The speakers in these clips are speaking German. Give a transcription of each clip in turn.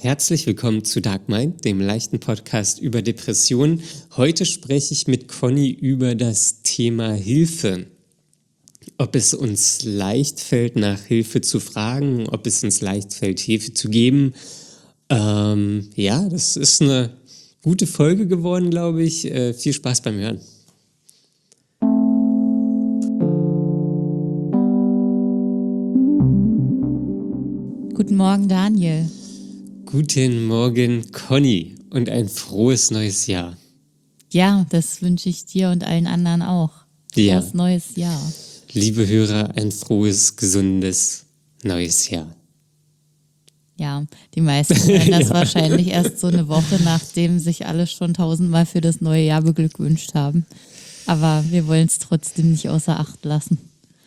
Herzlich willkommen zu Dark Mind, dem leichten Podcast über Depressionen. Heute spreche ich mit Conny über das Thema Hilfe. Ob es uns leicht fällt, nach Hilfe zu fragen, ob es uns leicht fällt, Hilfe zu geben. Das ist eine gute Folge geworden, glaube ich. Viel Spaß beim Hören. Guten Morgen, Daniel. Guten Morgen, Conny, und ein frohes neues Jahr. Ja, das wünsche ich dir und allen anderen auch. Ja. Frohes neues Jahr. Liebe Hörer, ein frohes, gesundes neues Jahr. Ja, die meisten hören das wahrscheinlich erst so eine Woche, nachdem sich alle schon 1000-mal für das neue Jahr beglückwünscht haben. Aber wir wollen es trotzdem nicht außer Acht lassen.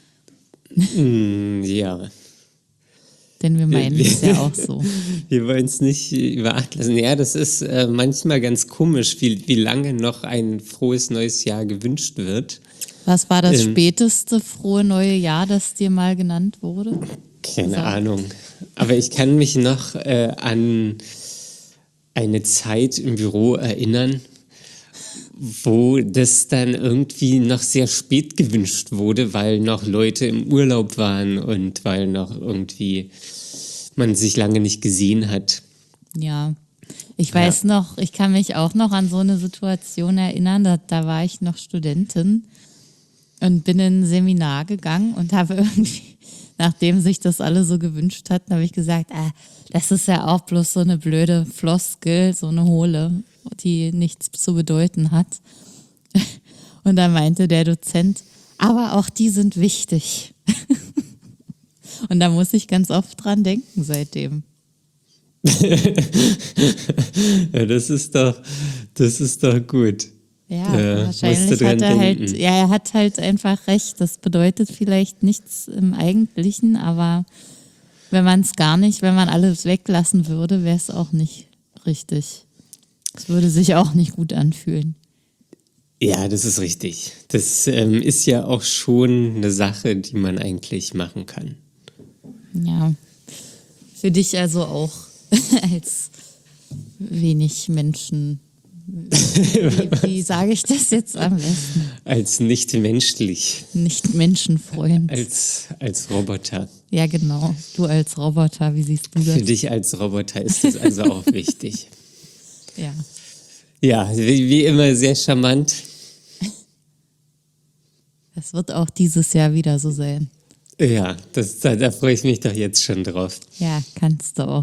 Ja. Denn wir meinen es ja auch so. Wir wollen es nicht über Acht lassen. Ja, das ist manchmal ganz komisch, wie lange noch ein frohes neues Jahr gewünscht wird. Was war das späteste frohe neue Jahr, das dir mal genannt wurde? Keine Ahnung. Aber ich kann mich noch an eine Zeit im Büro erinnern, wo das dann irgendwie noch sehr spät gewünscht wurde, weil noch Leute im Urlaub waren und weil noch irgendwie man sich lange nicht gesehen hat. Ja, ich weiß noch, ich kann mich auch noch an so eine Situation erinnern, da war ich noch Studentin und bin in ein Seminar gegangen und habe irgendwie, nachdem sich das alle so gewünscht hatten, habe ich gesagt, das ist ja auch bloß so eine blöde Floskel, so eine hohle, die nichts zu bedeuten hat. Und da meinte der Dozent, aber auch die sind wichtig. Und da muss ich ganz oft dran denken seitdem. Ja, das ist doch gut. Ja, wahrscheinlich hat er hat halt einfach recht. Das bedeutet vielleicht nichts im Eigentlichen, aber wenn man alles weglassen würde, wäre es auch nicht richtig. Es würde sich auch nicht gut anfühlen. Ja, das ist richtig. Das ist ja auch schon eine Sache, die man eigentlich machen kann. Ja, für dich also auch als wenig Menschen. Wie sage ich das jetzt am besten? Als nicht menschlich. Nicht Menschenfreund. Als Roboter. Ja, genau. Du als Roboter, wie siehst du das? Für dich als Roboter ist das also auch wichtig. Ja. Ja, wie immer sehr charmant. Das wird auch dieses Jahr wieder so sein. Ja, da freue ich mich doch jetzt schon drauf. Ja, kannst du auch.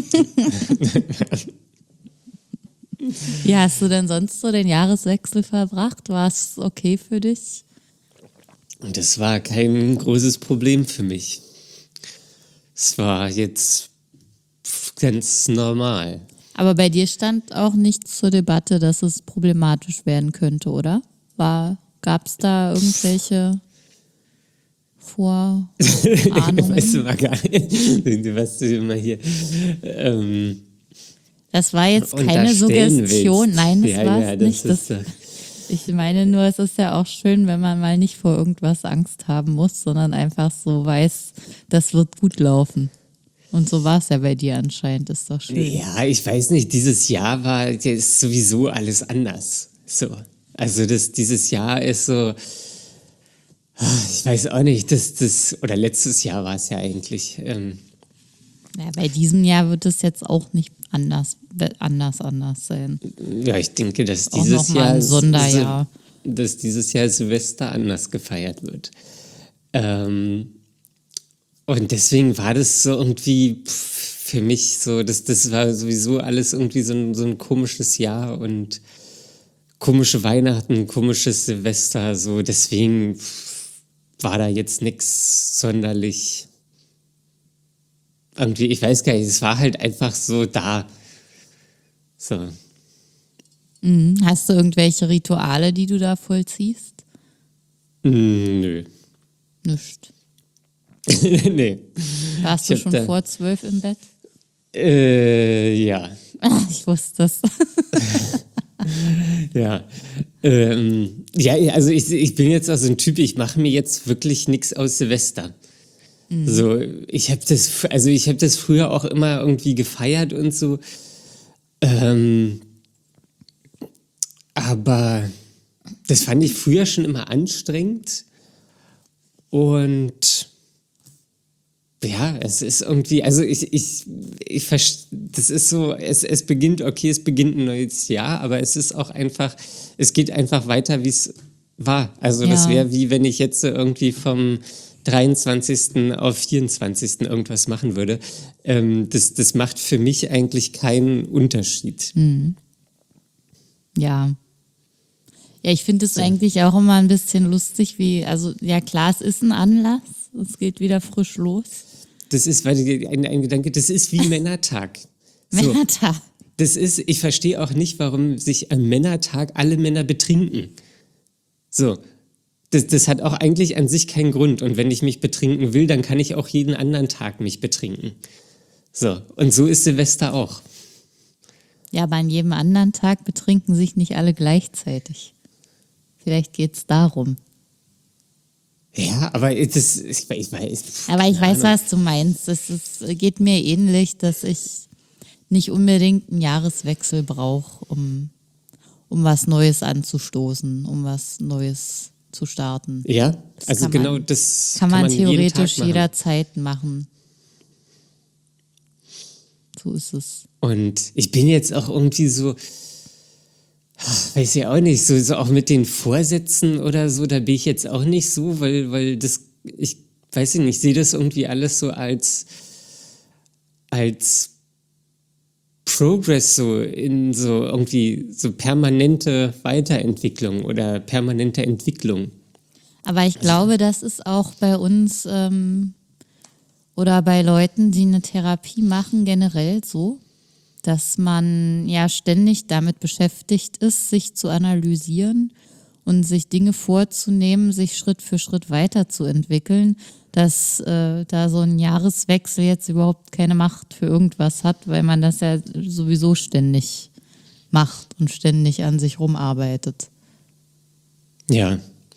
Wie hast du denn sonst so den Jahreswechsel verbracht? War es okay für dich? Und das war kein großes Problem für mich. Es war jetzt ganz normal. Aber bei dir stand auch nichts zur Debatte, dass es problematisch werden könnte, oder? Gab es da irgendwelche Vorahnungen? Weißt du mal gar nicht, was du immer hier das war jetzt keine Suggestion. Willst. Nein, das war es nicht. Ich meine nur, es ist ja auch schön, wenn man mal nicht vor irgendwas Angst haben muss, sondern einfach so weiß, das wird gut laufen. Und so war es ja bei dir anscheinend, ist doch schön. Ja, ich weiß nicht, dieses Jahr ist sowieso alles anders. So. Also dieses Jahr ist so, ich weiß auch nicht, oder letztes Jahr war es ja eigentlich. Ja, bei diesem Jahr wird es jetzt auch nicht anders sein. Ja, ich denke, dass auch noch mal ein Sonderjahr. Dass dieses Jahr Silvester anders gefeiert wird. Und deswegen war das so irgendwie für mich so, das war sowieso alles irgendwie so ein komisches Jahr und komische Weihnachten, komisches Silvester, so deswegen war da jetzt nichts sonderlich irgendwie, ich weiß gar nicht, es war halt einfach so da. So. Hast du irgendwelche Rituale, die du da vollziehst? Nö. Nicht. Nee. Warst du schon vor 12 im Bett? Ja. Ich wusste es. Ja. Also ich bin jetzt also ein Typ, ich mache mir jetzt wirklich nichts aus Silvester. So, ich habe das früher auch immer irgendwie gefeiert und so. Aber das fand ich früher schon immer anstrengend. Und ja, es ist irgendwie, also das ist so, es beginnt ein neues Jahr, aber es ist auch einfach, es geht einfach weiter, wie es war. Also das Ja. wäre wie wenn ich jetzt irgendwie vom 23. auf 24. irgendwas machen würde. Das macht für mich eigentlich keinen Unterschied. Ja. Ja, ich finde es eigentlich auch immer ein bisschen lustig, also ja klar, es ist ein Anlass, es geht wieder frisch los. Das ist, weil ein Gedanke, das ist wie Männertag. So, Männertag. ich verstehe auch nicht, warum sich am Männertag alle Männer betrinken. So, das hat auch eigentlich an sich keinen Grund. Und wenn ich mich betrinken will, dann kann ich auch jeden anderen Tag mich betrinken. So, und so ist Silvester auch. Ja, aber an jedem anderen Tag betrinken sich nicht alle gleichzeitig. Vielleicht geht es darum. Ja, aber ich weiß. Aber ich keine weiß, Ahnung. was du meinst. Geht mir ähnlich, dass ich nicht unbedingt einen Jahreswechsel brauche, um was Neues anzustoßen, um was Neues zu starten. Ja, also kann genau man- das Kann man jeden theoretisch Tag machen. jederzeit machen. So ist es. Und ich bin jetzt auch irgendwie so, weiß ich auch nicht, so auch mit den Vorsätzen oder so, da bin ich jetzt auch nicht so, weil ich weiß nicht, ich sehe das irgendwie alles so als Progress, so in so irgendwie so permanente Weiterentwicklung oder permanente Entwicklung. Aber ich glaube, das ist auch bei uns oder bei Leuten, die eine Therapie machen, generell so, dass man ja ständig damit beschäftigt ist, sich zu analysieren und sich Dinge vorzunehmen, sich Schritt für Schritt weiterzuentwickeln, dass da so ein Jahreswechsel jetzt überhaupt keine Macht für irgendwas hat, weil man das ja sowieso ständig macht und ständig an sich rumarbeitet. Ja,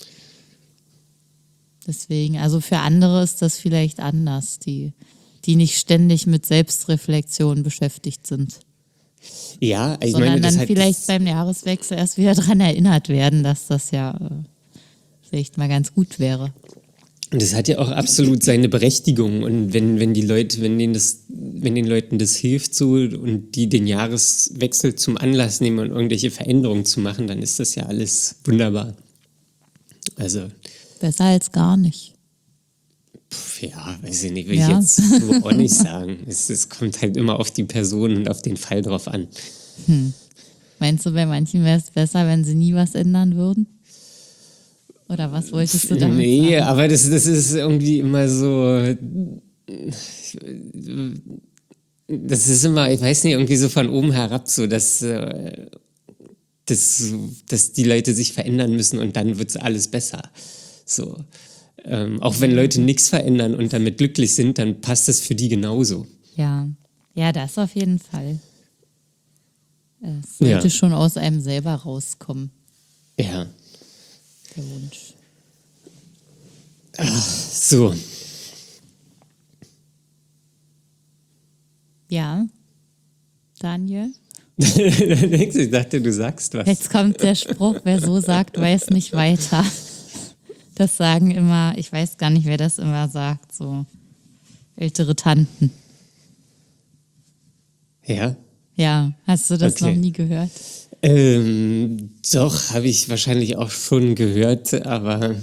Deswegen, also für andere ist das vielleicht anders, die nicht ständig mit Selbstreflexion beschäftigt sind, ja, ich sondern meine, das dann hat vielleicht beim Jahreswechsel erst wieder daran erinnert werden, dass das ja vielleicht mal ganz gut wäre. Und das hat ja auch absolut seine Berechtigung. Und wenn den Leuten das hilft so und die den Jahreswechsel zum Anlass nehmen und irgendwelche Veränderungen zu machen, dann ist das ja alles wunderbar. Also, Besser als gar nicht. ja, weiß ich nicht, will Ja. ich jetzt so auch nicht sagen. Es kommt halt immer auf die Person und auf den Fall drauf an. Meinst du, bei manchen wäre es besser, wenn sie nie was ändern würden? Oder was wolltest du damit Nee, sagen? aber das ist irgendwie immer so. Das ist immer, ich weiß nicht, irgendwie so von oben herab so, dass die Leute sich verändern müssen und dann wird alles besser. So. Auch wenn Leute nichts verändern und damit glücklich sind, dann passt das für die genauso. Ja, das auf jeden Fall. Es sollte Ja. schon aus einem selber rauskommen, Ja. der Wunsch. So. Ja, Daniel? Ich dachte, du sagst was. Jetzt kommt der Spruch, wer so sagt, weiß nicht weiter. Das sagen immer, ich weiß gar nicht, wer das immer sagt, so ältere Tanten. Ja. Ja, hast du das Okay. noch nie gehört? Doch, habe ich wahrscheinlich auch schon gehört, aber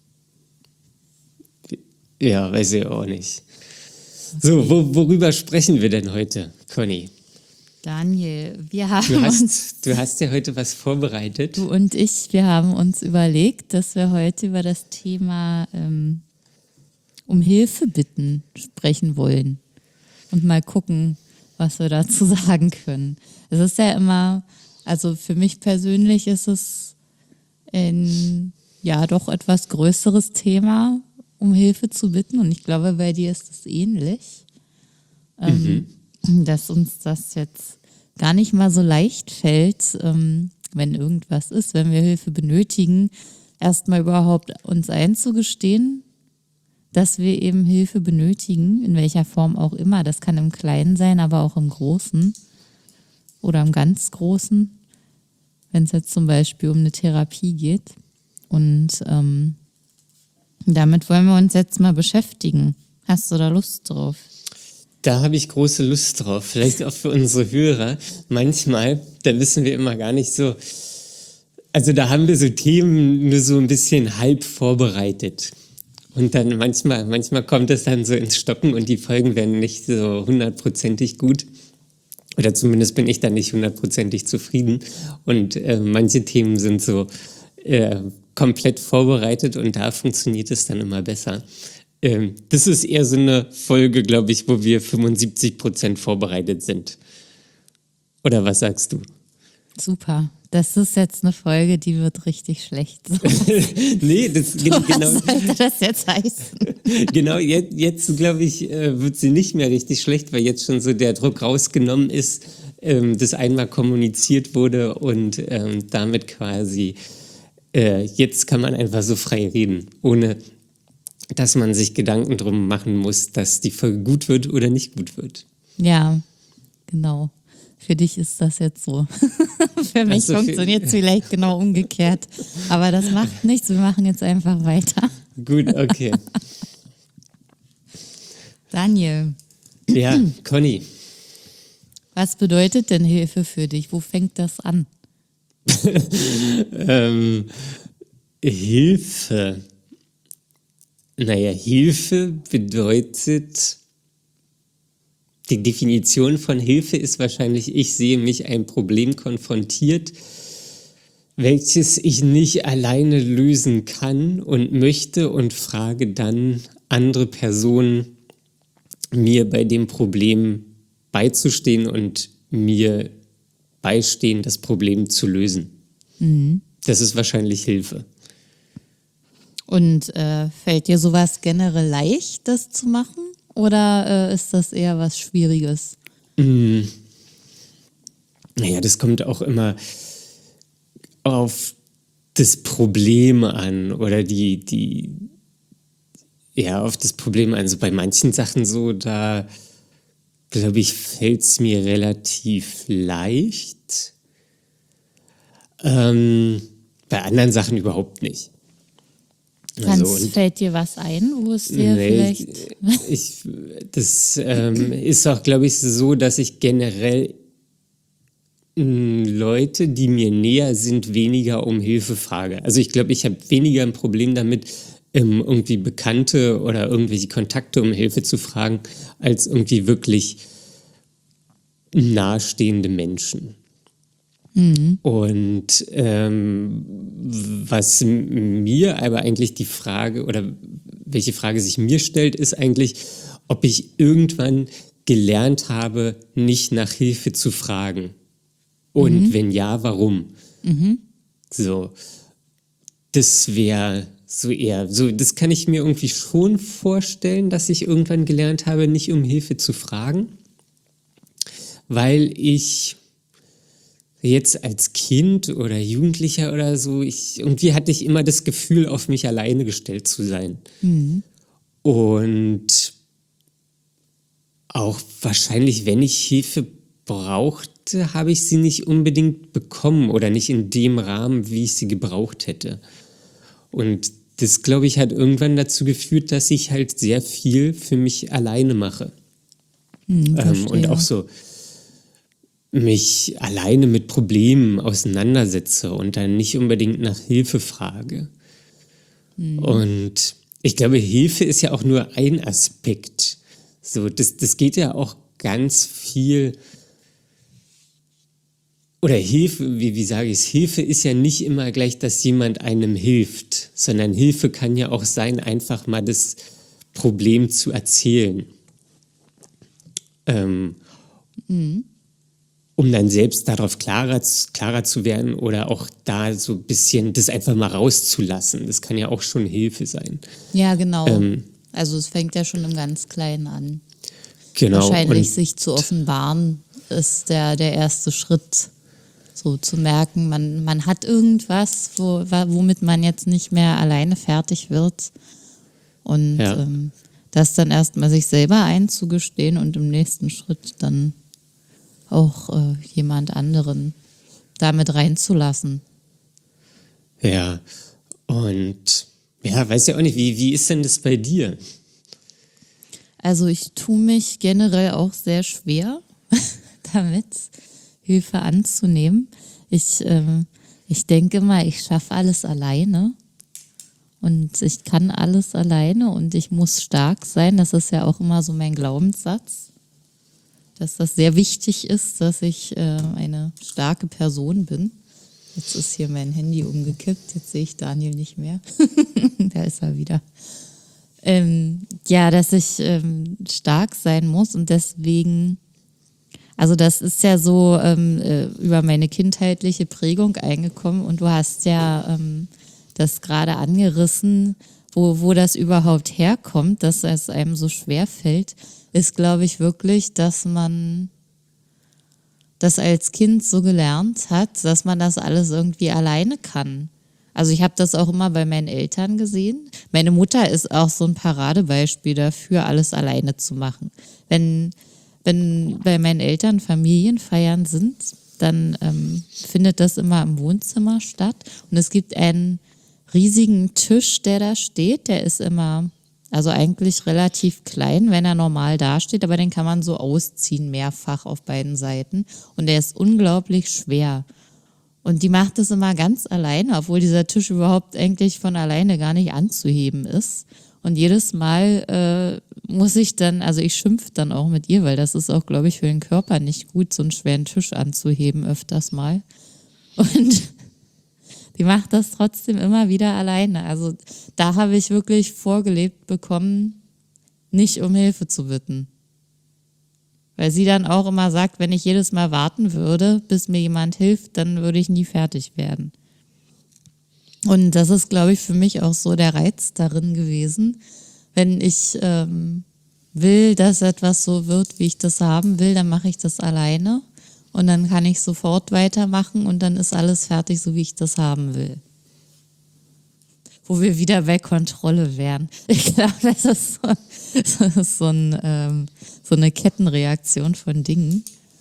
ja, weiß ich auch nicht. So, worüber sprechen wir denn heute, Conny? Daniel, wir haben uns, Du hast ja heute was vorbereitet. du und ich, wir haben uns überlegt, dass wir heute über das Thema um Hilfe bitten sprechen wollen und mal gucken, was wir dazu sagen können. Es ist ja immer, also für mich persönlich ist es ein ja doch etwas größeres Thema, um Hilfe zu bitten, und ich glaube, bei dir ist es ähnlich, dass uns das jetzt gar nicht mal so leicht fällt, wenn irgendwas ist, wenn wir Hilfe benötigen, erstmal überhaupt uns einzugestehen, dass wir eben Hilfe benötigen, in welcher Form auch immer. Das kann im Kleinen sein, aber auch im Großen oder im ganz Großen, wenn es jetzt zum Beispiel um eine Therapie geht. Und damit wollen wir uns jetzt mal beschäftigen. Hast du da Lust drauf? Da habe ich große Lust drauf. Vielleicht auch für unsere Hörer. Manchmal, da wissen wir immer gar nicht so. Also da haben wir so Themen nur so ein bisschen halb vorbereitet. Und dann manchmal kommt es dann so ins Stocken und die Folgen werden nicht so 100%ig gut. Oder zumindest bin ich dann nicht 100%ig zufrieden. Und manche Themen sind so komplett vorbereitet und da funktioniert es dann immer besser. Das ist eher so eine Folge, glaube ich, wo wir 75% vorbereitet sind. Oder was sagst du? Super. Das ist jetzt eine Folge, die wird richtig schlecht. Nee, das Was sollte das jetzt heißen? Genau, jetzt glaube ich, wird sie nicht mehr richtig schlecht, weil jetzt schon so der Druck rausgenommen ist, das einmal kommuniziert wurde und damit quasi, jetzt kann man einfach so frei reden, ohne dass man sich Gedanken drum machen muss, dass die Folge gut wird oder nicht gut wird. Ja, genau. Für dich ist das jetzt so. Für mich funktioniert es vielleicht genau umgekehrt. Aber das macht nichts, wir machen jetzt einfach weiter. Gut, okay. Daniel. Ja, Conny. Was bedeutet denn Hilfe für dich? Wo fängt das an? Hilfe. Naja, Hilfe bedeutet, die Definition von Hilfe ist wahrscheinlich, ich sehe mich ein Problem konfrontiert, welches ich nicht alleine lösen kann und möchte und frage dann andere Personen, mir bei dem Problem beizustehen und mir beistehen, das Problem zu lösen. Mhm. Das ist wahrscheinlich Hilfe. Und fällt dir sowas generell leicht, das zu machen? Oder ist das eher was Schwieriges? Naja, das kommt auch immer auf das Problem an oder auf das Problem an. Also bei manchen Sachen so, da glaube ich, fällt es mir relativ leicht. Bei anderen Sachen überhaupt nicht. Fällt dir was ein, wo es dir vielleicht... Das ist auch, glaube ich, so, dass ich generell Leute, die mir näher sind, weniger um Hilfe frage. Also ich glaube, ich habe weniger ein Problem damit, irgendwie Bekannte oder irgendwelche Kontakte um Hilfe zu fragen, als irgendwie wirklich nahestehende Menschen. Und was mir aber eigentlich die Frage oder welche Frage sich mir stellt, ist eigentlich, ob ich irgendwann gelernt habe, nicht nach Hilfe zu fragen. Und wenn ja, warum? So, das wäre so eher, so, das kann ich mir irgendwie schon vorstellen, dass ich irgendwann gelernt habe, nicht um Hilfe zu fragen, weil ich jetzt als Kind oder Jugendlicher oder so, irgendwie hatte ich immer das Gefühl, auf mich alleine gestellt zu sein. Und auch wahrscheinlich, wenn ich Hilfe brauchte, habe ich sie nicht unbedingt bekommen oder nicht in dem Rahmen, wie ich sie gebraucht hätte. Und das, glaube ich, hat irgendwann dazu geführt, dass ich halt sehr viel für mich alleine mache. Und auch so mich alleine mit Problemen auseinandersetze und dann nicht unbedingt nach Hilfe frage. Und ich glaube, Hilfe ist ja auch nur ein Aspekt. So, das geht ja auch ganz viel. Oder Hilfe, wie sage ich es? Hilfe ist ja nicht immer gleich, dass jemand einem hilft, sondern Hilfe kann ja auch sein, einfach mal das Problem zu erzählen. Um dann selbst darauf klarer zu werden oder auch da so ein bisschen das einfach mal rauszulassen. Das kann ja auch schon Hilfe sein. Ja, genau. Also es fängt ja schon im ganz Kleinen an. Genau. Wahrscheinlich sich zu offenbaren ist der erste Schritt, so zu merken, man hat irgendwas, womit man jetzt nicht mehr alleine fertig wird Und Ja. das dann erstmal sich selber einzugestehen und im nächsten Schritt dann auch jemand anderen damit reinzulassen. Ja. Und ja, weiß ja auch nicht, wie ist denn das bei dir? Also ich tue mich generell auch sehr schwer damit, Hilfe anzunehmen. Ich denke mal, ich schaffe alles alleine und ich kann alles alleine und ich muss stark sein. Das ist ja auch immer so mein Glaubenssatz, dass das sehr wichtig ist, dass ich eine starke Person bin. Jetzt ist hier mein Handy umgekippt, jetzt sehe ich Daniel nicht mehr. Da ist er wieder. Ja, dass ich stark sein muss und deswegen, also das ist ja so über meine kindheitliche Prägung eingekommen und du hast ja das gerade angerissen, wo das überhaupt herkommt, dass es einem so schwer fällt, ist, glaube ich, wirklich, dass man das als Kind so gelernt hat, dass man das alles irgendwie alleine kann. Also ich habe das auch immer bei meinen Eltern gesehen. Meine Mutter ist auch so ein Paradebeispiel dafür, alles alleine zu machen. Wenn bei meinen Eltern Familienfeiern sind, dann findet das immer im Wohnzimmer statt. Und es gibt einen riesigen Tisch, der da steht. Der ist immer, also eigentlich relativ klein, wenn er normal dasteht, aber den kann man so ausziehen, mehrfach auf beiden Seiten. Und der ist unglaublich schwer. Und die macht das immer ganz alleine, obwohl dieser Tisch überhaupt eigentlich von alleine gar nicht anzuheben ist. Und jedes Mal muss ich dann, also ich schimpfe dann auch mit ihr, weil das ist auch, glaube ich, für den Körper nicht gut, so einen schweren Tisch anzuheben öfters mal. Und die macht das trotzdem immer wieder alleine. Also da habe ich wirklich vorgelebt bekommen, nicht um Hilfe zu bitten. Weil sie dann auch immer sagt, wenn ich jedes Mal warten würde, bis mir jemand hilft, dann würde ich nie fertig werden. Und das ist, glaube ich, für mich auch so der Reiz darin gewesen. Wenn ich will, dass etwas so wird, wie ich das haben will, dann mache ich das alleine. Und dann kann ich sofort weitermachen und dann ist alles fertig, so wie ich das haben will. Wo wir wieder bei Kontrolle wären. Ich glaube, das ist so eine Kettenreaktion von Dingen.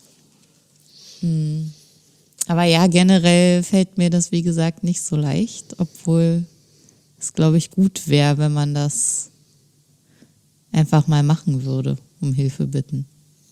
Aber ja, generell fällt mir das, wie gesagt, nicht so leicht, obwohl es, glaube ich, gut wäre, wenn man das einfach mal machen würde, um Hilfe bitten.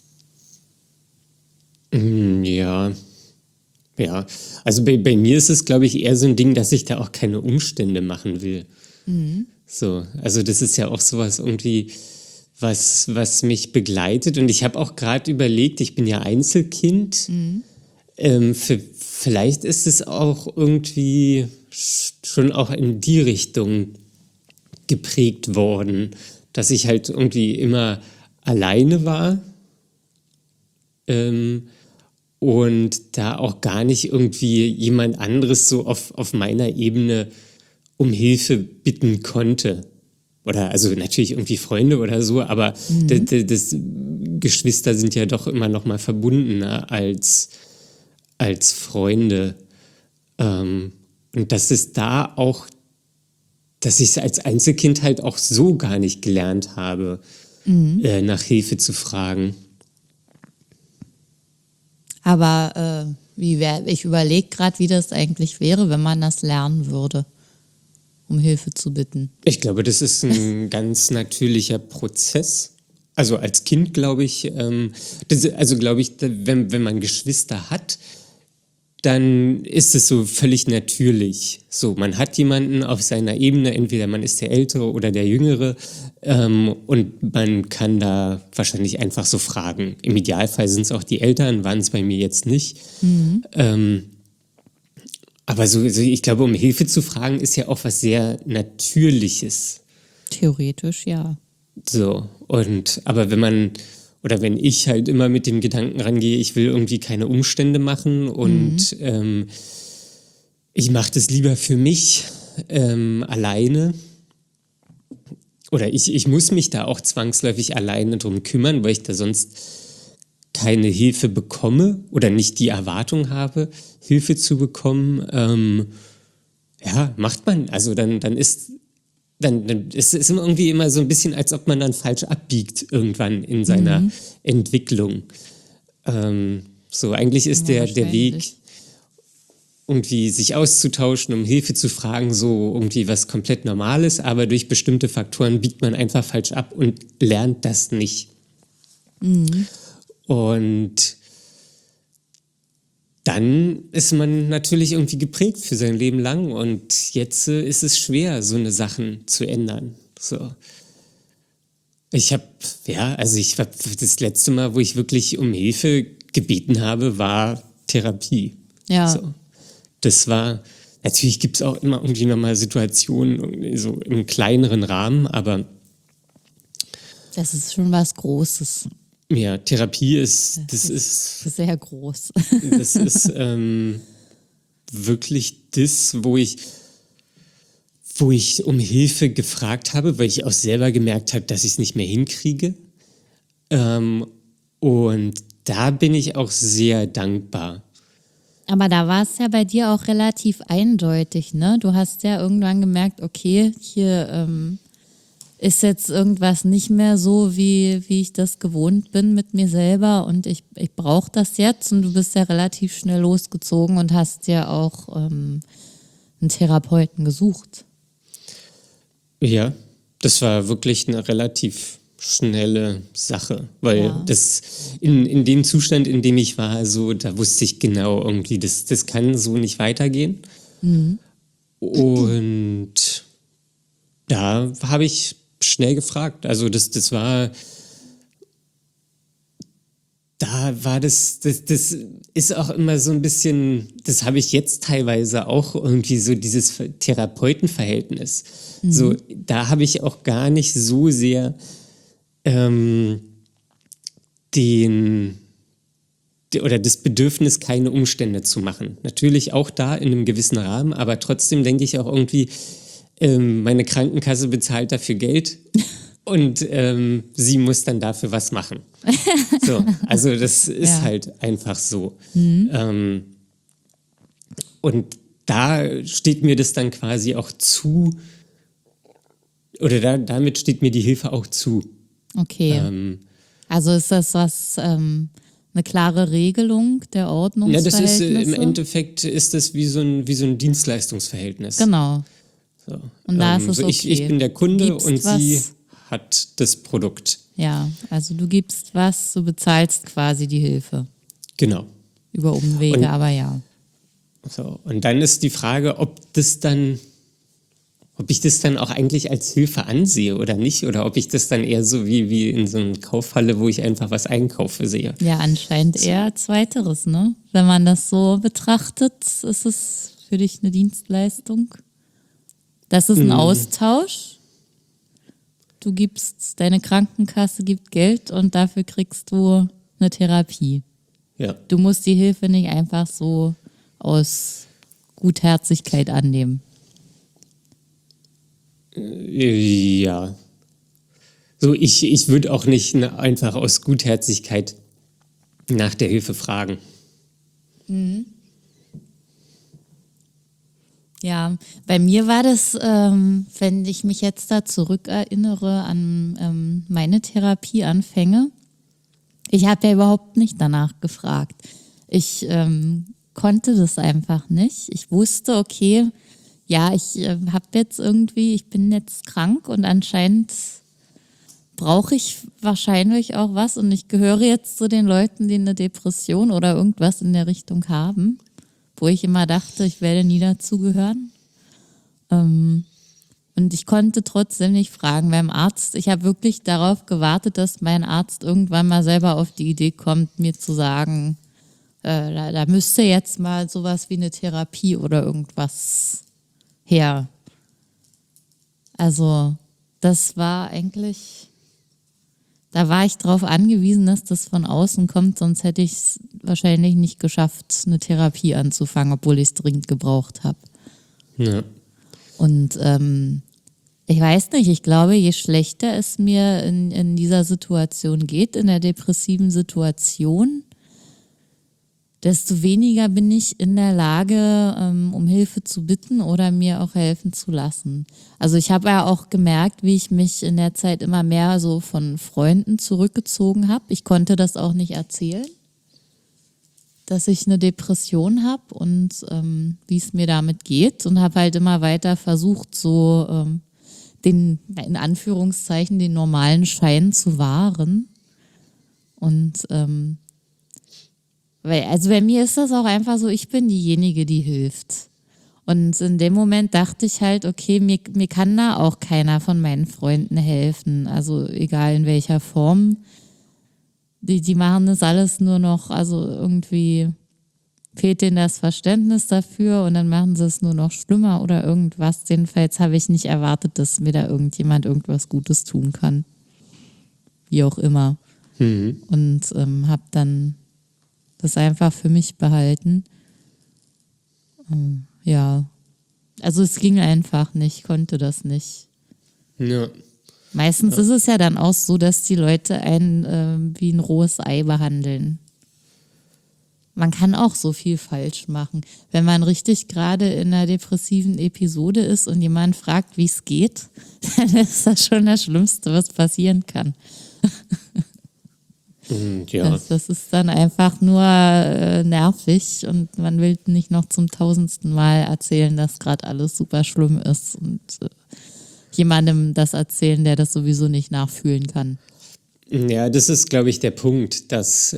Ja. Ja, also bei mir ist es, glaube ich, eher so ein Ding, dass ich da auch keine Umstände machen will. So, also das ist ja auch sowas irgendwie, was mich begleitet. Und ich habe auch gerade überlegt, ich bin ja Einzelkind. Vielleicht ist es auch irgendwie schon auch in die Richtung geprägt worden, dass ich halt irgendwie immer alleine war. Und da auch gar nicht irgendwie jemand anderes so auf meiner Ebene um Hilfe bitten konnte. Oder also natürlich irgendwie Freunde oder so, aber das Geschwister sind ja doch immer noch mal verbundener als Freunde. Und dass es da auch, dass ich es als Einzelkind halt auch so gar nicht gelernt habe, nach Hilfe zu fragen. Aber ich überlege gerade, wie das eigentlich wäre, wenn man das lernen würde, um Hilfe zu bitten. Ich glaube, das ist ein ganz natürlicher Prozess. Also als Kind glaube ich, wenn man Geschwister hat, dann ist es so völlig natürlich. So, man hat jemanden auf seiner Ebene, entweder man ist der Ältere oder der Jüngere, und man kann da wahrscheinlich einfach so fragen. Im Idealfall sind es auch die Eltern, waren es bei mir jetzt nicht. Aber so, ich glaube, um Hilfe zu fragen, ist ja auch was sehr Natürliches. Theoretisch, ja. So, aber wenn ich halt immer mit dem Gedanken rangehe, ich will irgendwie keine Umstände machen und ich mache das lieber für mich alleine. Oder ich muss mich da auch zwangsläufig alleine drum kümmern, weil ich da sonst keine Hilfe bekomme oder nicht die Erwartung habe, Hilfe zu bekommen. Ja, macht man. Also dann ist dann ist es irgendwie immer so ein bisschen, als ob man dann falsch abbiegt irgendwann in seiner Entwicklung. So, eigentlich ist Ja, der Weg, wahrscheinlich. irgendwie sich auszutauschen, um Hilfe zu fragen, so irgendwie was komplett Normales, aber durch bestimmte Faktoren biegt man einfach falsch ab und lernt das nicht. Und dann ist man natürlich irgendwie geprägt für sein Leben lang und jetzt ist es schwer, so eine Sachen zu ändern. So. Ich habe das letzte Mal, wo ich wirklich um Hilfe gebeten habe, war Therapie. Ja, So. Das war, natürlich gibt es auch immer irgendwie nochmal Situationen, so im kleineren Rahmen, aber das ist schon was Großes. ja, Therapie das ist Sehr groß. Das ist wirklich das, wo ich um Hilfe gefragt habe, weil ich auch selber gemerkt habe, dass ich es nicht mehr hinkriege. Und da bin ich auch sehr dankbar. Aber da war es ja bei dir auch relativ eindeutig, ne? Du hast ja irgendwann gemerkt, okay, hier ist jetzt irgendwas nicht mehr so, wie ich das gewohnt bin mit mir selber und ich brauche das jetzt und du bist ja relativ schnell losgezogen und hast ja auch einen Therapeuten gesucht. Ja, das war wirklich eine relativ schnelle Sache, weil Ja. das in dem Zustand, in dem ich war, so, da wusste ich genau irgendwie, das kann so nicht weitergehen. Und da habe ich schnell gefragt. Also das war, da war das ist auch immer so ein bisschen, das habe ich jetzt teilweise auch irgendwie so dieses Therapeutenverhältnis. So, da habe ich auch gar nicht so sehr oder das Bedürfnis, keine Umstände zu machen. Natürlich auch da in einem gewissen Rahmen, aber trotzdem denke ich auch irgendwie, meine Krankenkasse bezahlt dafür Geld und sie muss dann dafür was machen. So, also das ist Ja. halt einfach so. Und da steht mir das dann quasi auch zu, oder damit steht mir die Hilfe auch zu. Okay. Also ist das eine klare Regelung der Ja, das ist Ordnungsverhältnisse? im Endeffekt ist das wie so ein Dienstleistungsverhältnis. Genau. So. Und da ist es so okay. ich bin der Kunde Gibst und was? sie hat das Produkt. Ja, also du gibst was, du bezahlst quasi die Hilfe. Genau. Über Umwege, Und- aber ja. So. Und dann ist die Frage, ob ich das dann auch eigentlich als Hilfe ansehe oder nicht, oder ob ich das dann eher so wie in so einer Kaufhalle, wo ich einfach was einkaufe, sehe. Ja, anscheinend eher zweiteres, ne? Wenn man das so betrachtet, ist es für dich eine Dienstleistung. Das ist ein Austausch. Du gibst, deine Krankenkasse gibt Geld und dafür kriegst du eine Therapie. Ja. Du musst die Hilfe nicht einfach so aus Gutherzigkeit annehmen. Ja. So, ich würde auch nicht einfach aus Gutherzigkeit nach der Hilfe fragen. Ja, bei mir war das, wenn ich mich jetzt da zurückerinnere an meine Therapieanfänge, ich habe ja überhaupt nicht danach gefragt. Ich konnte das einfach nicht. Ich wusste, okay, ja, ich ich bin jetzt krank und anscheinend brauche ich wahrscheinlich auch was und ich gehöre jetzt zu den Leuten, die eine Depression oder irgendwas in der Richtung haben, wo ich immer dachte, ich werde nie dazugehören. Und ich konnte trotzdem nicht fragen beim Arzt. Ich habe wirklich darauf gewartet, dass mein Arzt irgendwann mal selber auf die Idee kommt, mir zu sagen, da müsste jetzt mal sowas wie eine Therapie oder irgendwas her. Also das war eigentlich, da war ich darauf angewiesen, dass das von außen kommt, sonst hätte ich es wahrscheinlich nicht geschafft, eine Therapie anzufangen, obwohl ich es dringend gebraucht habe. Ja. Und ich weiß nicht, ich glaube, je schlechter es mir in dieser Situation geht, in der depressiven Situation, desto weniger bin ich in der Lage, um Hilfe zu bitten oder mir auch helfen zu lassen. Also ich habe ja auch gemerkt, wie ich mich in der Zeit immer mehr so von Freunden zurückgezogen habe. Ich konnte das auch nicht erzählen, dass ich eine Depression habe und wie es mir damit geht, und habe halt immer weiter versucht, so den, in Anführungszeichen, den normalen Schein zu wahren. Und also bei mir ist das auch einfach so, ich bin diejenige, die hilft. Und in dem Moment dachte ich halt, okay, mir kann da auch keiner von meinen Freunden helfen. Also egal in welcher Form. Die machen das alles nur noch, also irgendwie fehlt denen das Verständnis dafür und dann machen sie es nur noch schlimmer oder irgendwas. Jedenfalls habe ich nicht erwartet, dass mir da irgendjemand irgendwas Gutes tun kann. Wie auch immer. Und habe dann das einfach für mich behalten. Ja, also es ging einfach nicht, konnte das nicht. Ja. Meistens ist es ja dann auch so, dass die Leute einen wie ein rohes Ei behandeln. Man kann auch so viel falsch machen. Wenn man richtig gerade in einer depressiven Episode ist und jemand fragt, wie es geht, dann ist das schon das Schlimmste, was passieren kann. Ja. Das ist dann einfach nur nervig und man will nicht noch zum 1000. Mal erzählen, dass gerade alles super schlimm ist und jemandem das erzählen, der das sowieso nicht nachfühlen kann. Ja, das ist, glaube ich, der Punkt, dass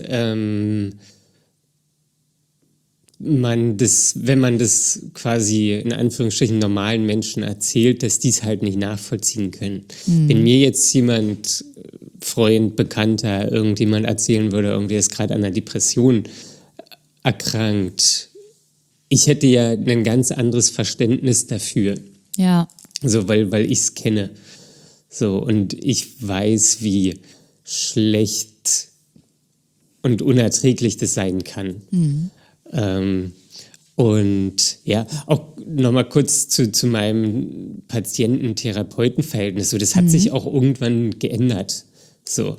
wenn man das quasi in Anführungsstrichen normalen Menschen erzählt, dass die es halt nicht nachvollziehen können. Wenn mir jetzt jemand, Freund, Bekannter, irgendjemand erzählen würde, irgendwie ist gerade an einer Depression erkrankt, ich hätte ja ein ganz anderes Verständnis dafür. Ja. So, weil ich es kenne. So, und ich weiß, wie schlecht und unerträglich das sein kann. Und ja, auch nochmal kurz zu meinem Patienten-Therapeuten-Verhältnis. So, das hat sich auch irgendwann geändert. So,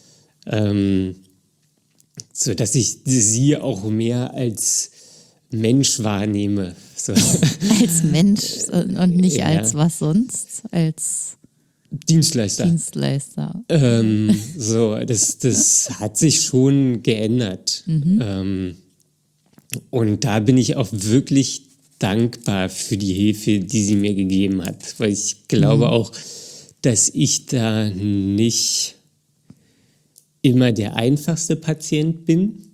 so, dass ich sie auch mehr als Mensch wahrnehme. So. Als Mensch und nicht als was sonst, als Dienstleister. So, das hat sich schon geändert. Und da bin ich auch wirklich dankbar für die Hilfe, die sie mir gegeben hat. Weil ich glaube auch, dass ich da nicht immer der einfachste Patient bin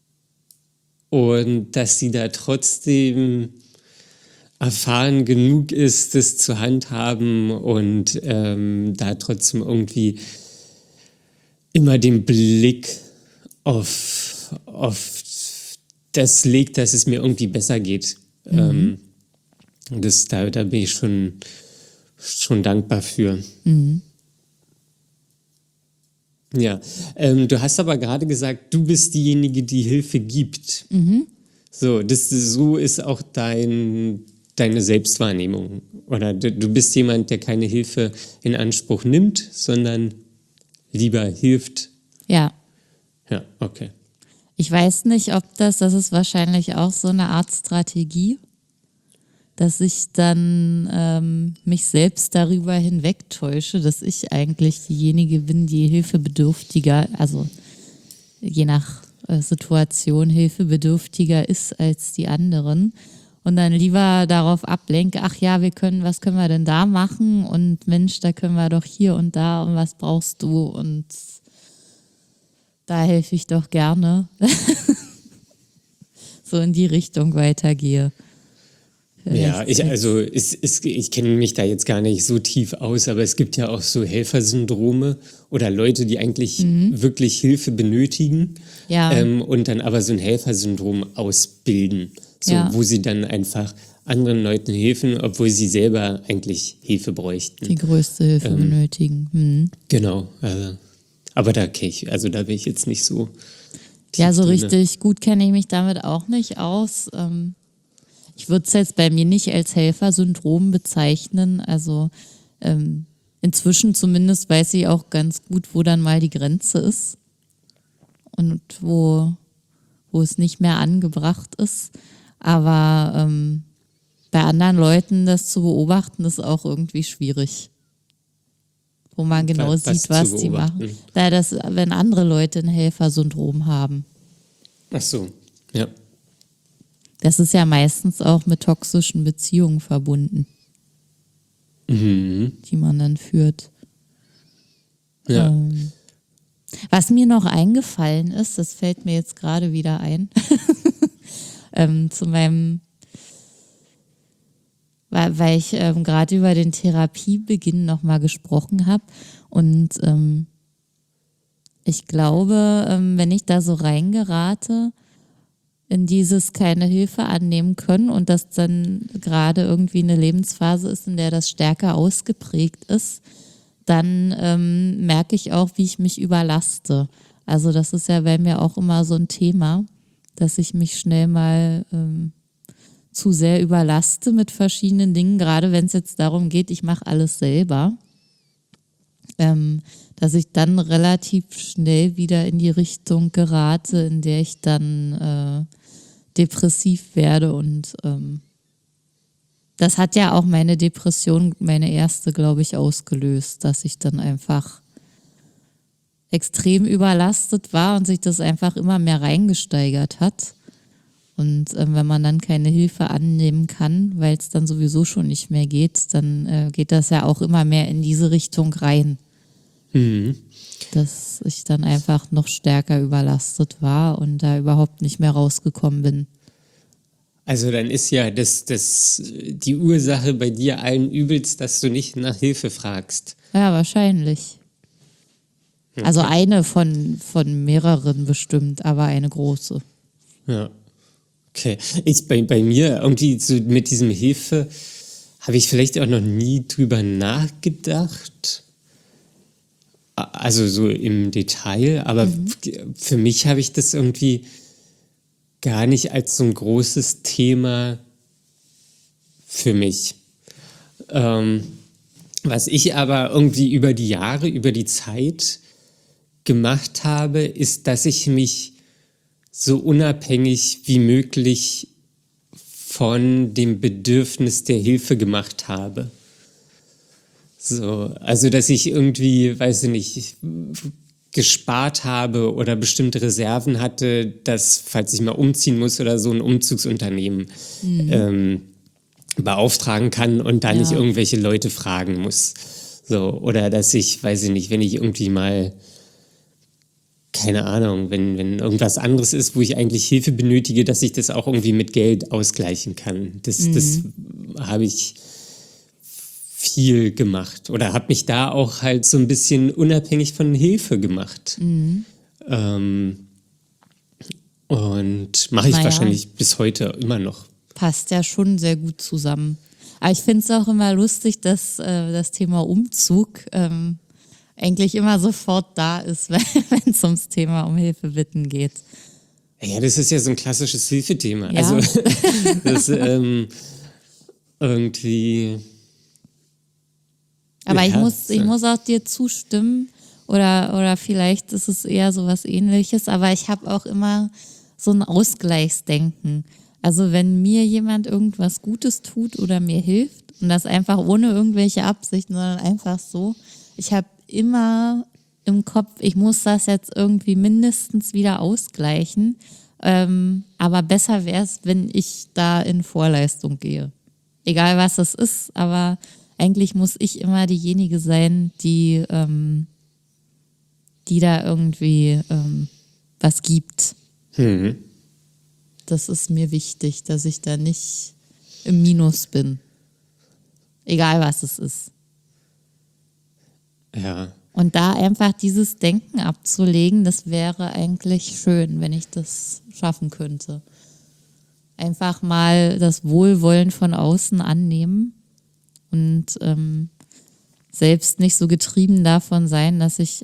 und dass sie da trotzdem erfahren genug ist, das zu handhaben und da trotzdem irgendwie immer den Blick auf das legt, dass es mir irgendwie besser geht. Da bin ich schon dankbar für. Ja, du hast aber gerade gesagt, du bist diejenige, die Hilfe gibt. So ist auch deine Selbstwahrnehmung. Oder du bist jemand, der keine Hilfe in Anspruch nimmt, sondern lieber hilft. Ja. Ja, okay. Ich weiß nicht, ob das ist wahrscheinlich auch so eine Art Strategie, dass ich dann mich selbst darüber hinwegtäusche, dass ich eigentlich diejenige bin, die hilfebedürftiger, also je nach Situation hilfebedürftiger ist als die anderen. Und dann lieber darauf ablenke, ach ja, was können wir denn da machen? Und Mensch, da können wir doch hier und da und was brauchst du? Und da helfe ich doch gerne. So in die Richtung weitergehe. Ja, ich kenne mich da jetzt gar nicht so tief aus, aber es gibt ja auch so Helfersyndrome oder Leute, die eigentlich wirklich Hilfe benötigen und dann aber so ein Helfersyndrom ausbilden, so, wo sie dann einfach anderen Leuten helfen, obwohl sie selber eigentlich Hilfe bräuchten. Die größte Hilfe benötigen. Genau, aber da bin ich jetzt nicht so tief ja, so drin. Richtig gut kenne ich mich damit auch nicht aus. Ich würde es jetzt bei mir nicht als Helfersyndrom bezeichnen. Also inzwischen zumindest weiß ich auch ganz gut, wo dann mal die Grenze ist und wo wo es nicht mehr angebracht ist. Aber bei anderen Leuten das zu beobachten, ist auch irgendwie schwierig. Wo man genau sieht, was die machen. Da das, wenn andere Leute ein Helfersyndrom haben. Ach so, ja. Das ist ja meistens auch mit toxischen Beziehungen verbunden, die man dann führt. Ja. Was mir noch eingefallen ist, das fällt mir jetzt gerade wieder ein, zu meinem, weil ich gerade über den Therapiebeginn nochmal gesprochen habe. Und ich glaube, wenn ich da so reingerate, in dieses keine Hilfe annehmen können und das dann gerade irgendwie eine Lebensphase ist, in der das stärker ausgeprägt ist, dann merke ich auch, wie ich mich überlaste. Also das ist ja bei mir auch immer so ein Thema, dass ich mich schnell mal zu sehr überlaste mit verschiedenen Dingen, gerade wenn es jetzt darum geht, ich mache alles selber, dass ich dann relativ schnell wieder in die Richtung gerate, in der ich dann depressiv werde. Und das hat ja auch meine Depression, meine erste, glaube ich, ausgelöst, dass ich dann einfach extrem überlastet war und sich das einfach immer mehr reingesteigert hat. Und wenn man dann keine Hilfe annehmen kann, weil es dann sowieso schon nicht mehr geht, dann geht das ja auch immer mehr in diese Richtung rein. Dass ich dann einfach noch stärker überlastet war und da überhaupt nicht mehr rausgekommen bin. Also dann ist ja die Ursache bei dir allen Übels, dass du nicht nach Hilfe fragst. Ja, wahrscheinlich. Okay. Also eine von mehreren bestimmt, aber eine große. Ja. Okay. Bei mir irgendwie so mit diesem Hilfe habe ich vielleicht auch noch nie drüber nachgedacht. Also so im Detail, aber für mich habe ich das irgendwie gar nicht als so ein großes Thema für mich. Was ich aber irgendwie über die Jahre, über die Zeit gemacht habe, ist, dass ich mich so unabhängig wie möglich von dem Bedürfnis der Hilfe gemacht habe. So, also dass ich irgendwie, weiß ich nicht, gespart habe oder bestimmte Reserven hatte, dass, falls ich mal umziehen muss oder so, ein Umzugsunternehmen beauftragen kann und da nicht irgendwelche Leute fragen muss. So, oder dass ich, weiß ich nicht, wenn ich irgendwie mal, keine Ahnung, wenn irgendwas anderes ist, wo ich eigentlich Hilfe benötige, dass ich das auch irgendwie mit Geld ausgleichen kann. Das habe ich viel gemacht oder habe mich da auch halt so ein bisschen unabhängig von Hilfe gemacht. Und mache ich wahrscheinlich bis heute immer noch. Passt ja schon sehr gut zusammen. Aber ich finde es auch immer lustig, dass das Thema Umzug eigentlich immer sofort da ist, wenn es ums Thema um Hilfe bitten geht. Ja, das ist ja so ein klassisches Hilfethema. Ja. Also das irgendwie... Aber ich muss auch dir zustimmen oder vielleicht ist es eher so was Ähnliches, aber ich habe auch immer so ein Ausgleichsdenken. Also wenn mir jemand irgendwas Gutes tut oder mir hilft und das einfach ohne irgendwelche Absichten, sondern einfach so, ich habe immer im Kopf, ich muss das jetzt irgendwie mindestens wieder ausgleichen, aber besser wäre es, wenn ich da in Vorleistung gehe. Egal was es ist, aber eigentlich muss ich immer diejenige sein, die da irgendwie was gibt. Das ist mir wichtig, dass ich da nicht im Minus bin. Egal was es ist. Ja. Und da einfach dieses Denken abzulegen, das wäre eigentlich schön, wenn ich das schaffen könnte. Einfach mal das Wohlwollen von außen annehmen und selbst nicht so getrieben davon sein, dass ich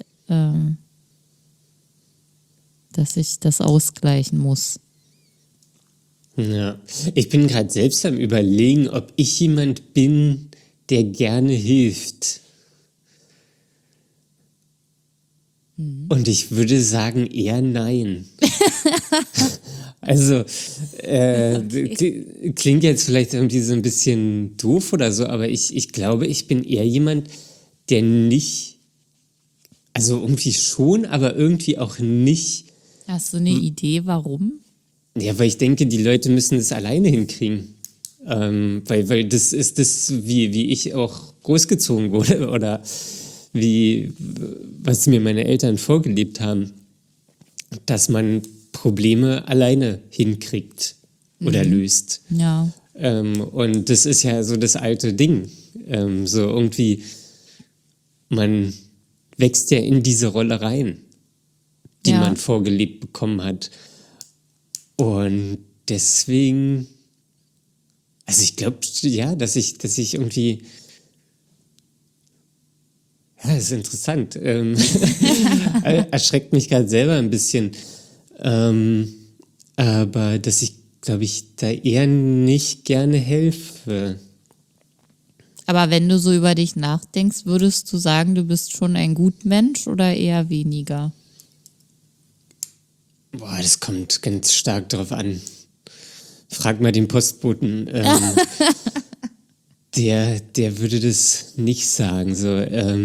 das ausgleichen muss. Ja, ich bin gerade selbst am Überlegen, ob ich jemand bin, der gerne hilft. Und ich würde sagen eher nein. Also, klingt jetzt vielleicht irgendwie so ein bisschen doof oder so, aber ich glaube, ich bin eher jemand, der nicht, also irgendwie schon, aber irgendwie auch nicht. Hast du eine Idee, warum? Ja, weil ich denke, die Leute müssen es alleine hinkriegen. Weil das ist das, wie ich auch großgezogen wurde oder was mir meine Eltern vorgelebt haben, dass man Probleme alleine hinkriegt oder löst. Ja. Und das ist ja so das alte Ding. So irgendwie, man wächst ja in diese Rolle rein, die Ja. man vorgelebt bekommen hat. Und deswegen, also ich glaube, ja, dass ich irgendwie, ja, das ist interessant. Erschreckt mich gerade selber ein bisschen. Aber dass ich, glaube ich, da eher nicht gerne helfe. Aber wenn du so über dich nachdenkst, würdest du sagen, du bist schon ein Gutmensch oder eher weniger? Boah, das kommt ganz stark drauf an. Frag mal den Postboten. Der würde das nicht sagen. So,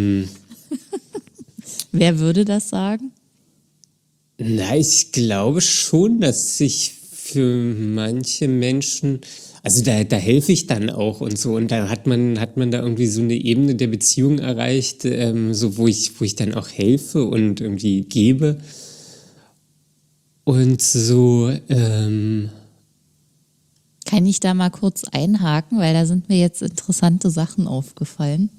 Wer würde das sagen? na, ich glaube schon, dass ich für manche Menschen, also da helfe ich dann auch und so. Und da hat man da irgendwie so eine Ebene der Beziehung erreicht, so wo ich dann auch helfe und irgendwie gebe. Und so, Kann ich da mal kurz einhaken, weil da sind mir jetzt interessante Sachen aufgefallen.